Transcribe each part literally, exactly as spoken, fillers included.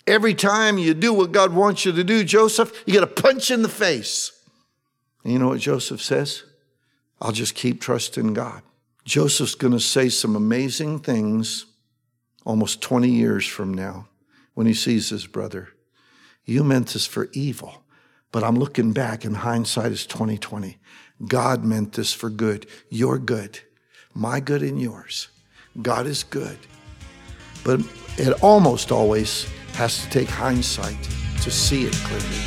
Every time you do what God wants you to do, Joseph, you get a punch in the face. And you know what Joseph says? I'll just keep trusting God. Joseph's going to say some amazing things almost twenty years from now when he sees his brother. You meant this for evil, but I'm looking back and hindsight is twenty twenty. God meant this for good. You're good. My good and yours. God is good. But it almost always has to take hindsight to see it clearly.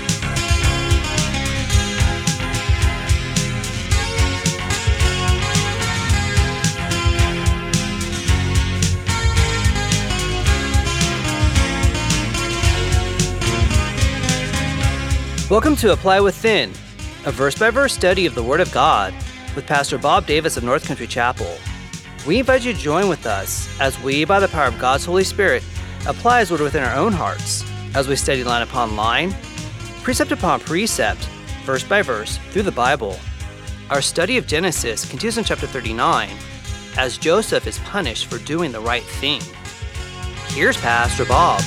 Welcome to Apply Within, a verse-by-verse study of the Word of God with Pastor Bob Davis of North Country Chapel. We invite you to join with us as we, by the power of God's Holy Spirit, apply His Word within our own hearts as we study line upon line, precept upon precept, verse by verse, through the Bible. Our study of Genesis continues in chapter thirty-nine as Joseph is punished for doing the right thing. Here's Pastor Bob.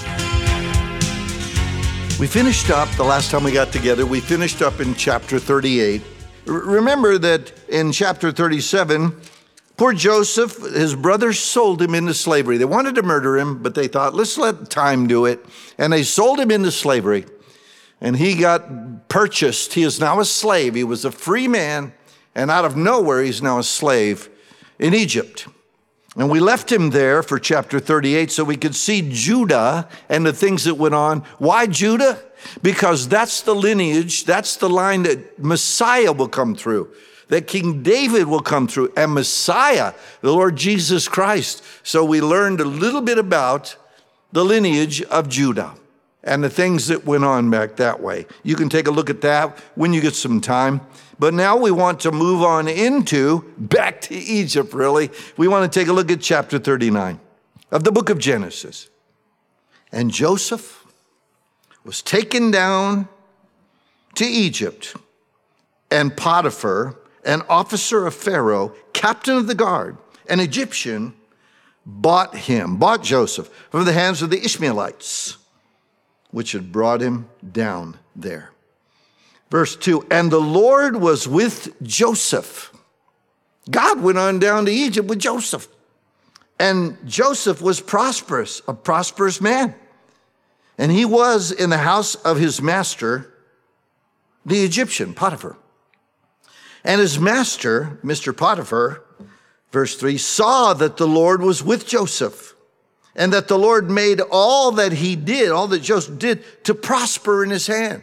We finished up, the last time we got together, we finished up in chapter thirty-eight. R- remember that in chapter thirty-seven, poor Joseph, his brothers sold him into slavery. They wanted to murder him, but they thought, let's let time do it. And they sold him into slavery. And he got purchased. He is now a slave. He was a free man, and out of nowhere, he's now a slave in Egypt. And we left him there for chapter thirty-eight so we could see Judah and the things that went on. Why Judah? Because that's the lineage, that's the line that Messiah will come through, that King David will come through, and Messiah, the Lord Jesus Christ. So we learned a little bit about the lineage of Judah and the things that went on back that way. You can take a look at that when you get some time. But now we want to move on into, back to Egypt, really. We want to take a look at chapter thirty-nine of the book of Genesis. And Joseph was taken down to Egypt, and Potiphar, an officer of Pharaoh, captain of the guard, an Egyptian, bought him, bought Joseph from the hands of the Ishmaelites, which had brought him down there. Verse two, and the Lord was with Joseph. God went on down to Egypt with Joseph. And Joseph was prosperous, a prosperous man. And he was in the house of his master, the Egyptian, Potiphar. And his master, Mister Potiphar, verse three, saw that the Lord was with Joseph, and that the Lord made all that he did, all that Joseph did, to prosper in his hand.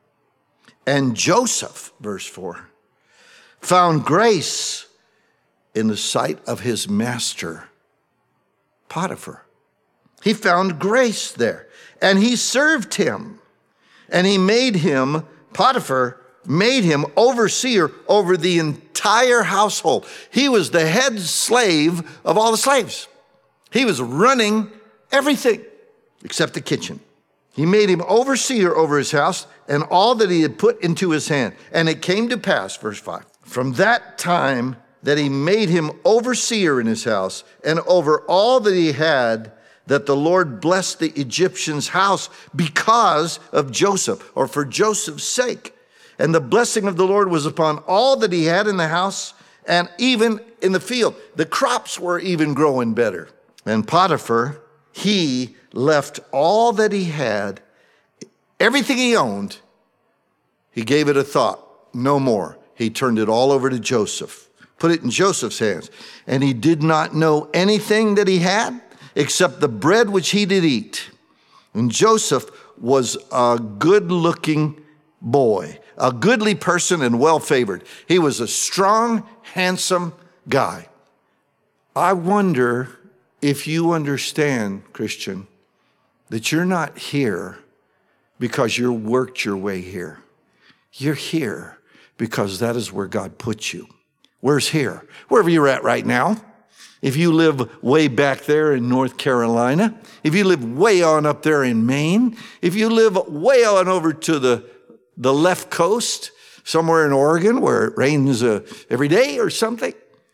And Joseph, verse four, found grace in the sight of his master, Potiphar. He found grace there, and he served him. And he made him, Potiphar, made him overseer over the entire household. He was the head slave of all the slaves. He was running everything except the kitchen. He made him overseer over his house and all that he had put into his hand. And it came to pass, verse five, from that time that he made him overseer in his house and over all that he had, that the Lord blessed the Egyptian's house because of Joseph, or for Joseph's sake. And the blessing of the Lord was upon all that he had in the house and even in the field. The crops were even growing better. And Potiphar, he left all that he had, everything he owned, he gave it a thought, no more. He turned it all over to Joseph, put it in Joseph's hands. And he did not know anything that he had except the bread which he did eat. And Joseph was a good-looking boy, a goodly person and well-favored. He was a strong, handsome guy. I wonder if you understand, Christian, that you're not here because you worked your way here. You're here because that is where God put you. Where's here? Wherever you're at right now. If you live way back there in North Carolina, if you live way on up there in Maine, if you live way on over to the, the left coast, somewhere in Oregon where it rains uh, every day or something,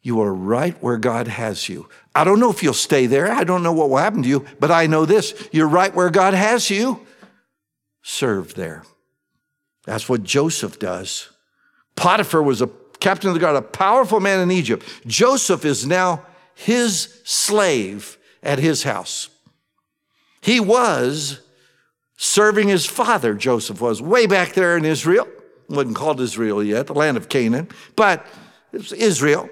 You are right where God has you. I don't know if you'll stay there. I don't know what will happen to you, but I know this. You're right where God has you. Serve there. That's what Joseph does. Potiphar was a captain of the guard, a powerful man in Egypt. Joseph is now his slave at his house. He was serving his father, Joseph was, way back there in Israel. It wasn't called Israel yet, the land of Canaan, but it was Israel.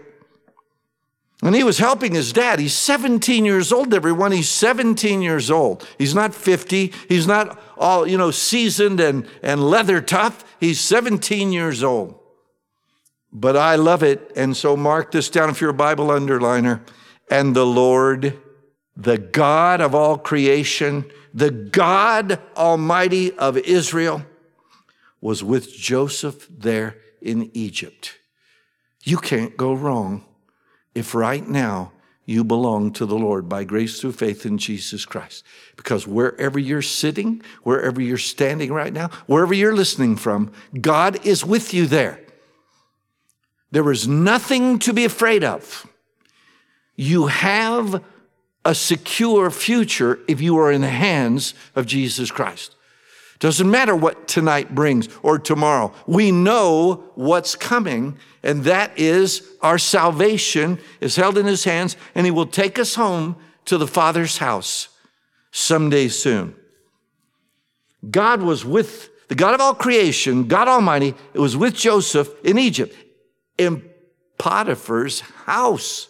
And he was helping his dad. He's seventeen years old, everyone. He's seventeen years old. He's not fifty. He's not all, you know, seasoned and, and leather tough. He's seventeen years old. But I love it. And so mark this down if you're a Bible underliner. And the Lord, the God of all creation, the God Almighty of Israel, was with Joseph there in Egypt. You can't go wrong if right now you belong to the Lord by grace through faith in Jesus Christ. Because wherever you're sitting, wherever you're standing right now, wherever you're listening from, God is with you there. There is nothing to be afraid of. You have a secure future if you are in the hands of Jesus Christ. Doesn't matter what tonight brings or tomorrow. We know what's coming, and that is our salvation is held in his hands, and he will take us home to the Father's house someday soon. God was with the God of all creation, God Almighty. It was with Joseph in Egypt, in Potiphar's house.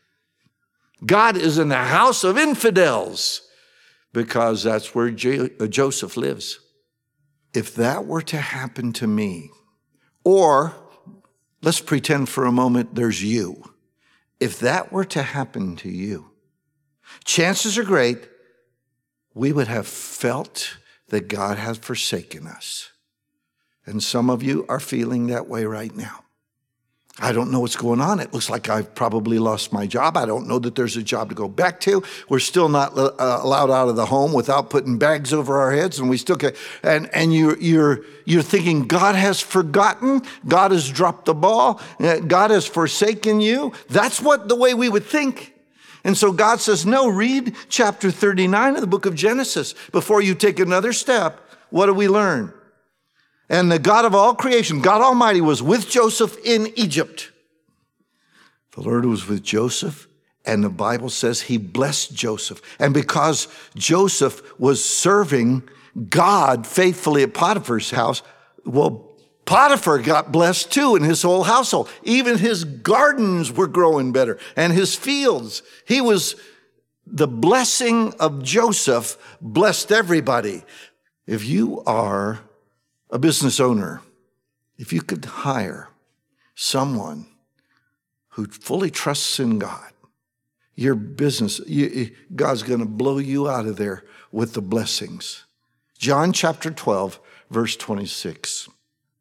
God is in the house of infidels because that's where J- Joseph lives. If that were to happen to me, or let's pretend for a moment there's you. If that were to happen to you, chances are great we would have felt that God has forsaken us. And some of you are feeling that way right now. I don't know what's going on. It looks like I've probably lost my job. I don't know that there's a job to go back to. We're still not uh, allowed out of the home without putting bags over our heads, and we still can. And and you're you're you're thinking God has forgotten. God has dropped the ball. God has forsaken you. That's what the way we would think. And so God says, no. Read chapter thirty-nine of the book of Genesis before you take another step. What do we learn? And the God of all creation, God Almighty, was with Joseph in Egypt. The Lord was with Joseph, and the Bible says he blessed Joseph. And because Joseph was serving God faithfully at Potiphar's house, well, Potiphar got blessed too in his whole household. Even his gardens were growing better, and his fields. He was, the blessing of Joseph blessed everybody. If you are a business owner, if you could hire someone who fully trusts in God, your business, you, God's going to blow you out of there with the blessings. John chapter twelve, verse twenty-six.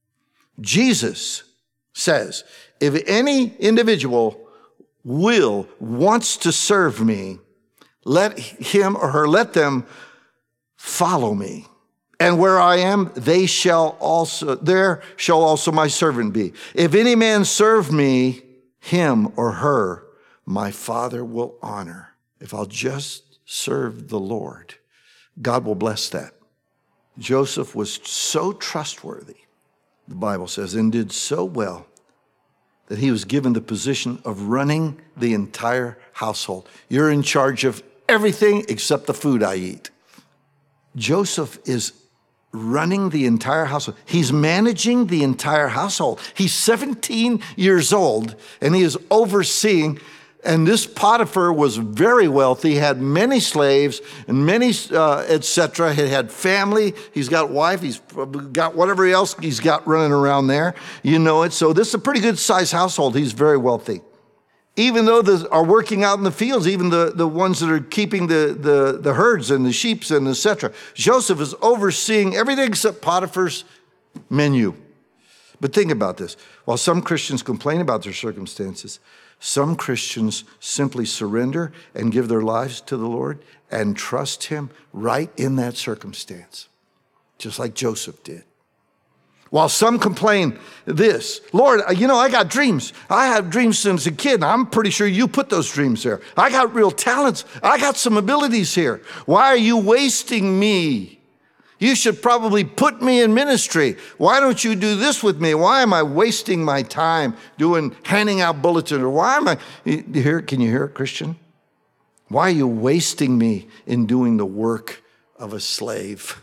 Jesus says, if any individual will, wants to serve me, let him or her, let them follow me. And where I am, they shall also, there shall also my servant be. If any man serve me, him or her, my Father will honor. If I'll just serve the Lord, God will bless that. Joseph was so trustworthy, the Bible says, and did so well that he was given the position of running the entire household. You're in charge of everything except the food I eat. Joseph is running the entire household. He's managing the entire household. He's seventeen years old, and he is overseeing. And this Potiphar was very wealthy, had many slaves and many, uh, et cetera. He had family. He's got wife. He's got whatever else he's got running around there. You know it. So this is a pretty good sized household. He's very wealthy. Even though they are working out in the fields, even the, the ones that are keeping the, the, the herds and the sheep and et cetera. Joseph is overseeing everything except Potiphar's menu. But think about this. While some Christians complain about their circumstances, some Christians simply surrender and give their lives to the Lord and trust him right in that circumstance, just like Joseph did. While some complain this, Lord, you know, I got dreams. I have dreams since a kid, and I'm pretty sure you put those dreams there. I got real talents. I got some abilities here. Why are you wasting me? You should probably put me in ministry. Why don't you do this with me? Why am I wasting my time doing, handing out bulletins? Or why am I, you hear, can you hear it, Christian? Why are you wasting me in doing the work of a slave?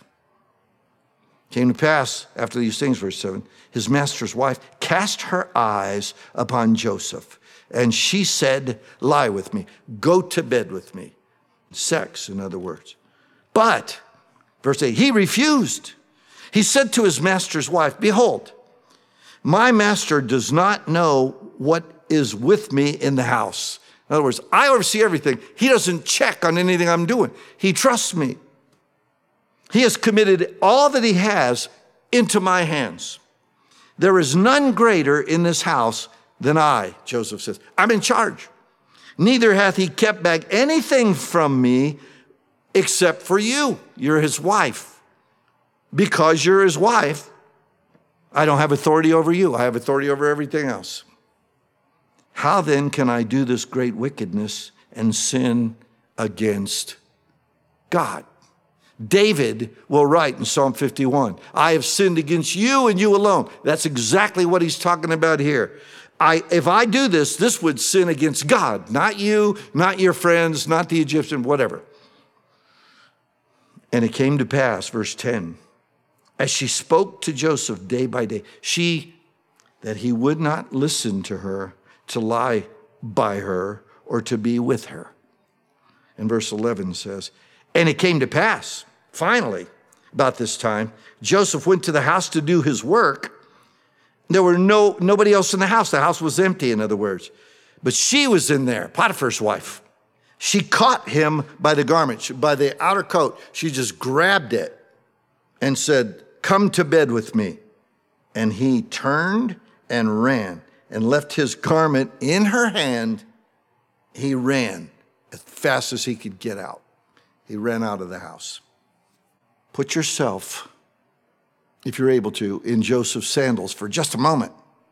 Came to pass, after these things, verse seven, his master's wife cast her eyes upon Joseph, and she said, lie with me, go to bed with me. Sex, in other words. But, verse eight, he refused. He said to his master's wife, behold, my master does not know what is with me in the house. In other words, I oversee everything. He doesn't check on anything I'm doing. He trusts me. He has committed all that he has into my hands. There is none greater in this house than I, Joseph says. I'm in charge. Neither hath he kept back anything from me except for you. You're his wife. Because you're his wife, I don't have authority over you. I have authority over everything else. How then can I do this great wickedness and sin against God? David will write in Psalm fifty-one, I have sinned against you and you alone. That's exactly what he's talking about here. I, if I do this, this would sin against God, not you, not your friends, not the Egyptian, whatever. And it came to pass, verse ten, as she spoke to Joseph day by day, she, that he would not listen to her, to lie by her, or to be with her. And verse eleven says, and it came to pass, finally, about this time, Joseph went to the house to do his work. There were no nobody else in the house. The house was empty, in other words. But she was in there, Potiphar's wife. She caught him by the garment, by the outer coat. She just grabbed it and said, come to bed with me. And he turned and ran and left his garment in her hand. He ran as fast as he could get out. He ran out of the house. Put yourself, if you're able to, in Joseph's sandals for just a moment.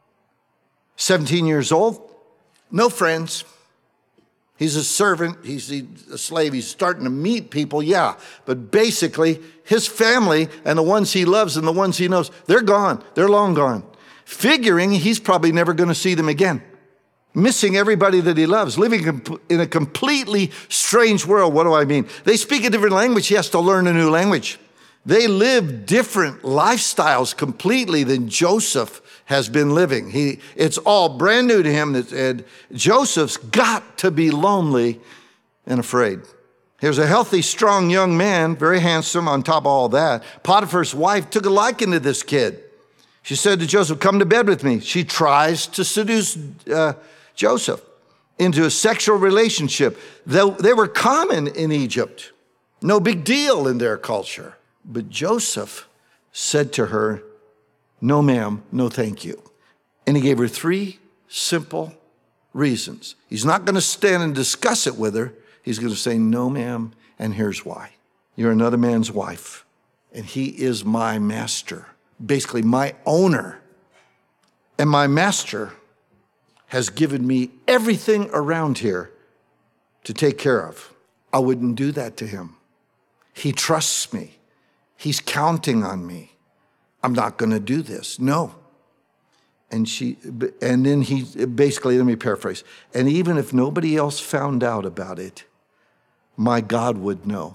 seventeen years old, no friends. He's a servant, he's a slave, he's starting to meet people, yeah. But basically, his family and the ones he loves and the ones he knows, they're gone, they're long gone. Figuring he's probably never gonna see them again. Missing everybody that he loves, living in a completely strange world. What do I mean? They speak a different language. He has to learn a new language. They live different lifestyles completely than Joseph has been living. He, it's all brand new to him. And Joseph's got to be lonely and afraid. Here's a healthy, strong young man, very handsome on top of all that. Potiphar's wife took a liking to this kid. She said to Joseph, come to bed with me. She tries to seduce uh, Joseph into a sexual relationship. They, they were common in Egypt. No big deal in their culture. But Joseph said to her, no, ma'am, no, thank you. And he gave her three simple reasons. He's not going to stand and discuss it with her. He's going to say, no, ma'am, and here's why. You're another man's wife, and he is my master, basically my owner. And my master has given me everything around here to take care of. I wouldn't do that to him. He trusts me. He's counting on me. I'm not going to do this. No. And she, and then he basically, let me paraphrase. And even if nobody else found out about it, my God would know.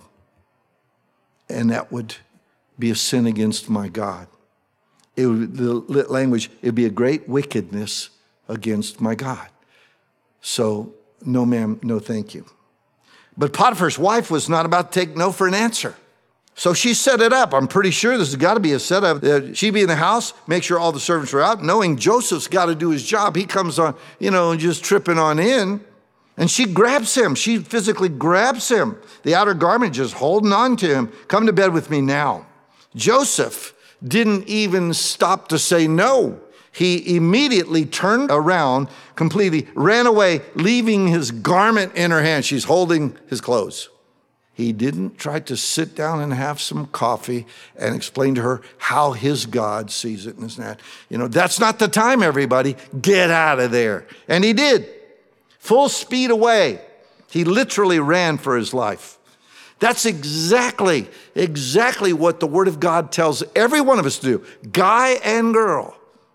And that would be a sin against my God. It would, the language, it'd be a great wickedness against my God. So, no ma'am, no thank you. But Potiphar's wife was not about to take no for an answer. So she set it up. I'm pretty sure this has got to be a setup. Uh, she'd be in the house, make sure all the servants are out, knowing Joseph's got to do his job. He comes on, you know, just tripping on in. And she grabs him. She physically grabs him. The outer garment just holding on to him. Come to bed with me now. Joseph didn't even stop to say no. He immediately turned around, completely ran away, leaving his garment in her hand. She's holding his clothes. He didn't try to sit down and have some coffee and explain to her how his God sees it and this and that. You know, that's not the time, everybody. Get out of there. And he did. Full speed away. He literally ran for his life. That's exactly, exactly what the Word of God tells every one of us to do, guy and girl.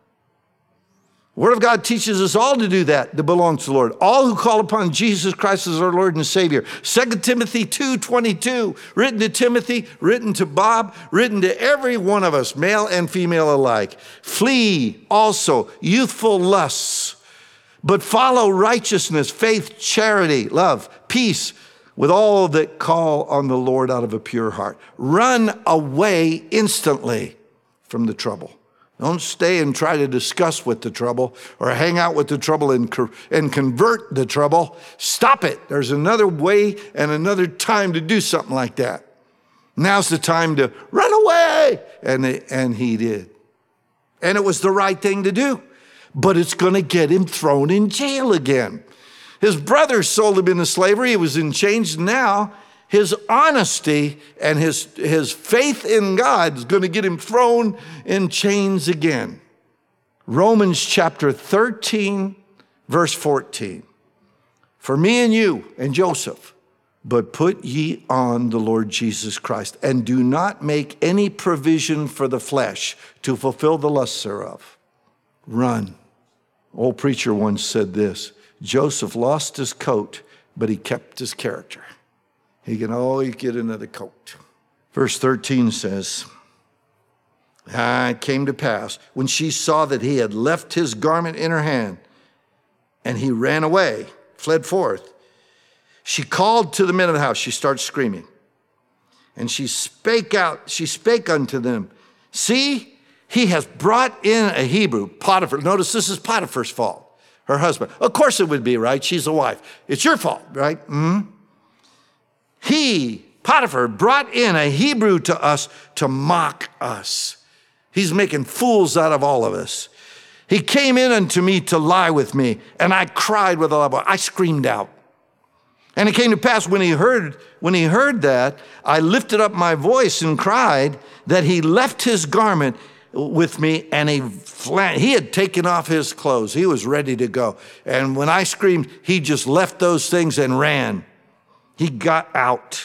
The Word of God teaches us all to do that that belongs to the Lord. All who call upon Jesus Christ as our Lord and Savior. Second Timothy two twenty-two, written to Timothy, written to Bob, written to every one of us, male and female alike. Flee also youthful lusts, but follow righteousness, faith, charity, love, peace, with all that call on the Lord out of a pure heart. Run away instantly from the trouble. Don't stay and try to discuss with the trouble or hang out with the trouble and, and convert the trouble. Stop it. There's another way and another time to do something like that. Now's the time to run away. And, and he did. And it was the right thing to do. But it's going to get him thrown in jail again. His brothers sold him into slavery. He was in chains. Now his honesty and his, his faith in God is going to get him thrown in chains again. Romans chapter thirteen, verse fourteen. For me and you and Joseph, but put ye on the Lord Jesus Christ, and do not make any provision for the flesh to fulfill the lusts thereof. Run. Old preacher once said this: Joseph lost his coat, but he kept his character. He can always get another coat. Verse thirteen says, ah, it came to pass when she saw that he had left his garment in her hand, and he ran away, fled forth. She called to the men of the house. She starts screaming. And she spake out, she spake unto them, see, he has brought in a Hebrew, Potiphar. Notice this is Potiphar's fault. Her husband. Of course it would be, right? She's a wife. It's your fault, right? Mm-hmm. He, Potiphar, brought in a Hebrew to us to mock us. He's making fools out of all of us. He came in unto me to lie with me, and I cried with a loud voice. I screamed out. And it came to pass when he heard, when he heard that, I lifted up my voice and cried that he left his garment with me, and he flat, he had taken off his clothes. He was ready to go. And when I screamed, he just left those things and ran. He got out.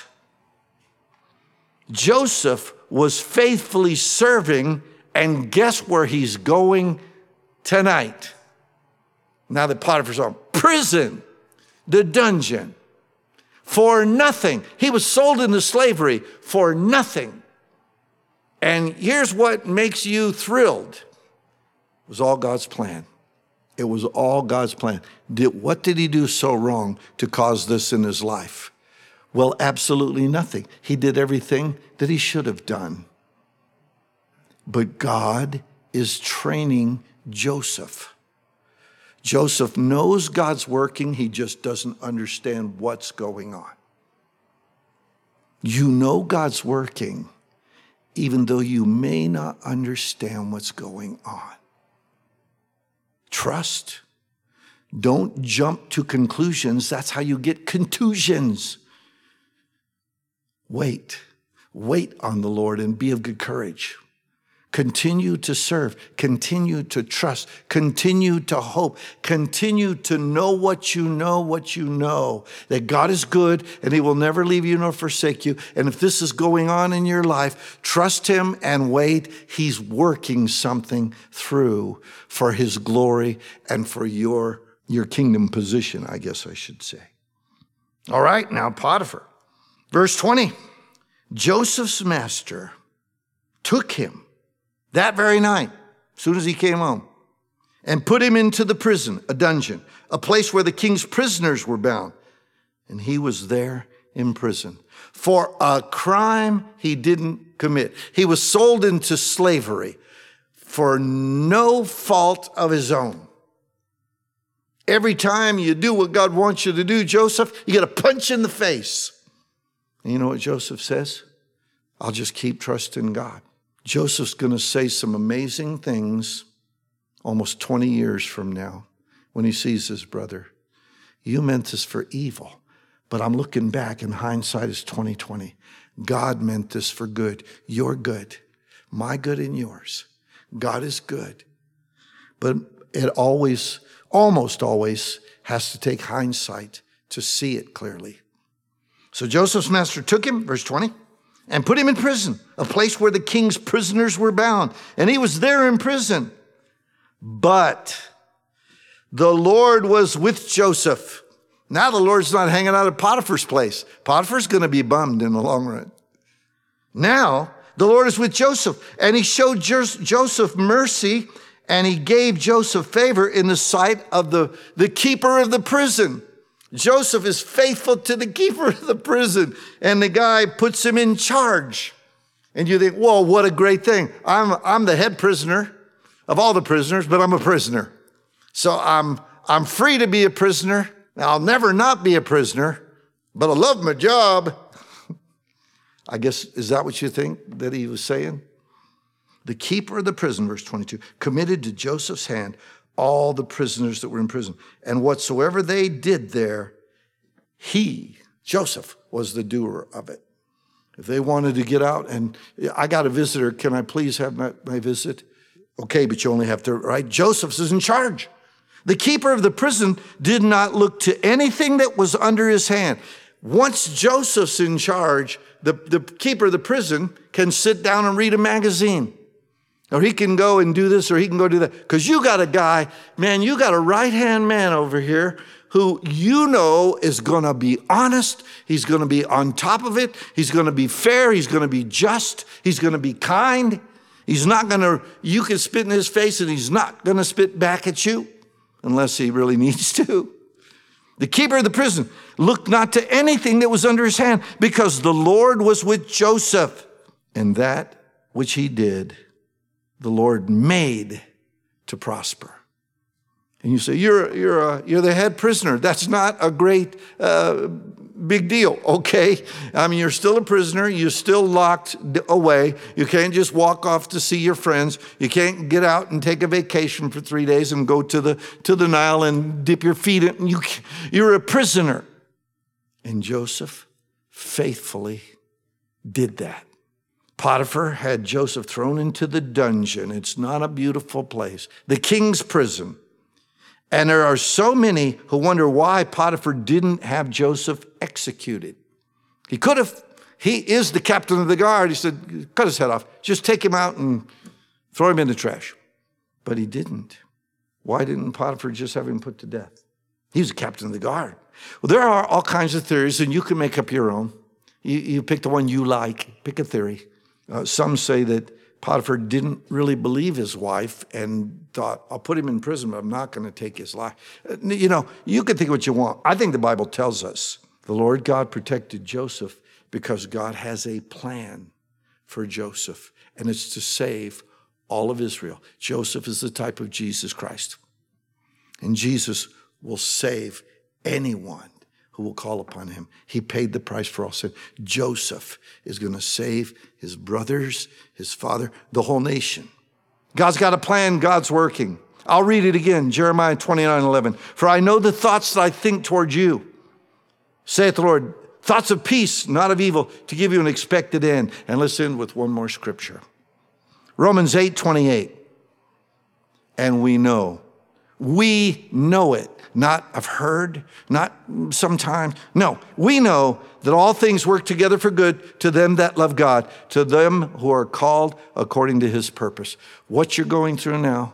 Joseph was faithfully serving, and guess where he's going tonight? Now that Potiphar's on prison, the dungeon, for nothing. He was sold into slavery for nothing. And here's what makes you thrilled. It was all God's plan. It was all God's plan. Did, what did he do so wrong to cause this in his life? Well, absolutely nothing. He did everything that he should have done. But God is training Joseph. Joseph knows God's working. He just doesn't understand what's going on. You know God's working, even though you may not understand what's going on. Trust. Don't jump to conclusions. That's how you get contusions. Wait. Wait on the Lord and be of good courage. Continue to serve. Continue to trust. Continue to hope. Continue to know what you know, what you know. That God is good and he will never leave you nor forsake you. And if this is going on in your life, trust him and wait. He's working something through for his glory and for your, your kingdom position, I guess I should say. All right, now Potiphar. Verse twenty, Joseph's master took him that very night, as soon as he came home, and put him into the prison, a dungeon, a place where the king's prisoners were bound. And he was there in prison for a crime he didn't commit. He was sold into slavery for no fault of his own. Every time you do what God wants you to do, Joseph, you get a punch in the face. And you know what Joseph says? I'll just keep trusting God. Joseph's going to say some amazing things almost twenty years from now when he sees his brother. You meant this for evil, But I'm looking back, and hindsight is twenty twenty. God meant this for good. Your good. My good and yours. God is good. But it always, almost always, has to take hindsight to see it clearly. So Joseph's master took him, verse twenty, and put him in prison, a place where the king's prisoners were bound. And he was there in prison. But the Lord was with Joseph. Now the Lord's not hanging out at Potiphar's place. Potiphar's going to be bummed in the long run. Now the Lord is with Joseph, and he showed Joseph mercy, and he gave Joseph favor in the sight of the, the keeper of the prison. Joseph is faithful to the keeper of the prison, and the guy puts him in charge. And you think, whoa, what a great thing. I'm, I'm the head prisoner of all the prisoners, but I'm a prisoner. So I'm, I'm free to be a prisoner. I'll never not be a prisoner, but I love my job. I guess, is that what you think that he was saying? The keeper of the prison, verse twenty-two, committed to Joseph's hand all the prisoners that were in prison. And whatsoever they did there, he, Joseph, was the doer of it. If they wanted to get out and, I got a visitor, can I please have my, my visit? Okay, but you only have to, right? Joseph is in charge. The keeper of the prison did not look to anything that was under his hand. Once Joseph's in charge, the, the keeper of the prison can sit down and read a magazine. Or he can go and do this, or he can go do that. Because you got a guy, man, you got a right-hand man over here who you know is going to be honest. He's going to be on top of it. He's going to be fair. He's going to be just. He's going to be kind. He's not going to, you can spit in his face and he's not going to spit back at you. Unless he really needs to. The keeper of the prison looked not to anything that was under his hand, because the Lord was with Joseph. And that which he did, the Lord made to prosper. And you say, you're, you're, a, you're the head prisoner. That's not a great uh, big deal, okay? I mean, you're still a prisoner. You're still locked away. You can't just walk off to see your friends. You can't get out and take a vacation for three days and go to the, to the Nile and dip your feet in. You, you're a prisoner. And Joseph faithfully did that. Potiphar had Joseph thrown into the dungeon. It's not a beautiful place. The king's prison. And there are so many who wonder why Potiphar didn't have Joseph executed. He could have. He is the captain of the guard. He said, cut his head off. Just take him out and throw him in the trash. But he didn't. Why didn't Potiphar just have him put to death? He was the captain of the guard. Well, there are all kinds of theories, and you can make up your own. You, you pick the one you like. Pick a theory. Uh, some say that Potiphar didn't really believe his wife and thought, I'll put him in prison, but I'm not going to take his life. You know, you can think what you want. I think the Bible tells us the Lord God protected Joseph because God has a plan for Joseph, and it's to save all of Israel. Joseph is the type of Jesus Christ, and Jesus will save anyone who will call upon him. He paid the price for all sin. Joseph is going to save his brothers, his father, the whole nation. God's got a plan. God's working. I'll read it again. Jeremiah twenty-nine eleven. For I know the thoughts that I think toward you, saith the Lord, thoughts of peace, not of evil, to give you an expected end. And let's end with one more scripture. Romans eight twenty-eight. And we know. We know it. Not I've heard, not sometimes. No, we know that all things work together for good to them that love God, to them who are called according to his purpose. What you're going through now,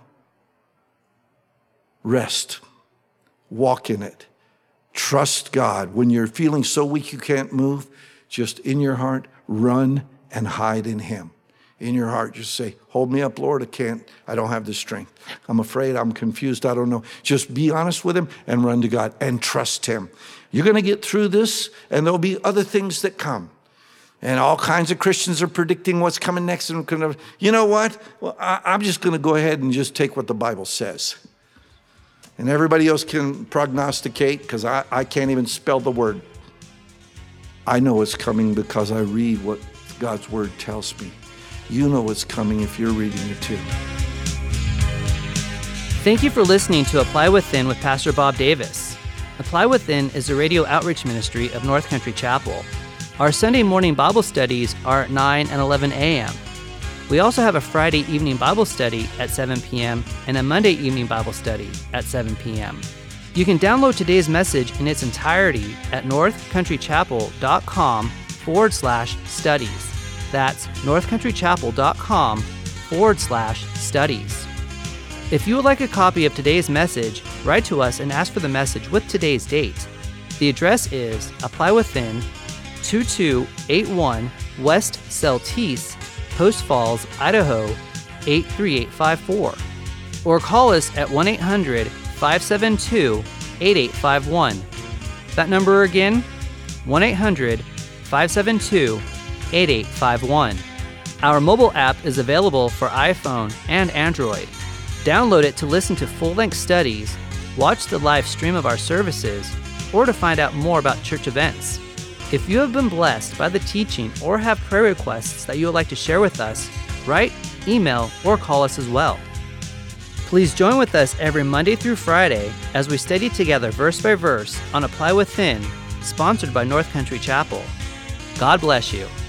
rest. Walk in it. Trust God. When you're feeling so weak you can't move, just in your heart, run and hide in him. In your heart, just say, hold me up, Lord. I can't, I don't have the strength. I'm afraid, I'm confused, I don't know. Just be honest with him and run to God and trust him. You're going to get through this, and there'll be other things that come. And all kinds of Christians are predicting what's coming next. And you know what? Well, I, I'm just going to go ahead and just take what the Bible says. And everybody else can prognosticate, because I, I can't even spell the word. I know it's coming because I read what God's word tells me. You know what's coming if you're reading it too. Thank you for listening to Apply Within with Pastor Bob Davis. Apply Within is the radio outreach ministry of North Country Chapel. Our Sunday morning Bible studies are at nine and eleven a.m. We also have a Friday evening Bible study at seven p.m. and a Monday evening Bible study at seven p.m. You can download today's message in its entirety at northcountrychapel.com forward slash studies. That's northcountrychapel.com forward slash studies. If you would like a copy of today's message, write to us and ask for the message with today's date. The address is Apply Within, two two eight one West Celtice, Post Falls, Idaho, eight three eight five four. Or call us at one eight hundred five seven two eight eight five one. That number again, one eight hundred five seven two eight eight five one. Our mobile app is available for iPhone and Android. Download it to listen to full-length studies, watch the live stream of our services, or to find out more about church events. If you have been blessed by the teaching or have prayer requests that you would like to share with us, write, email, or call us as well. Please join with us every Monday through Friday as we study together verse by verse on Apply Within, sponsored by North Country Chapel. God bless you.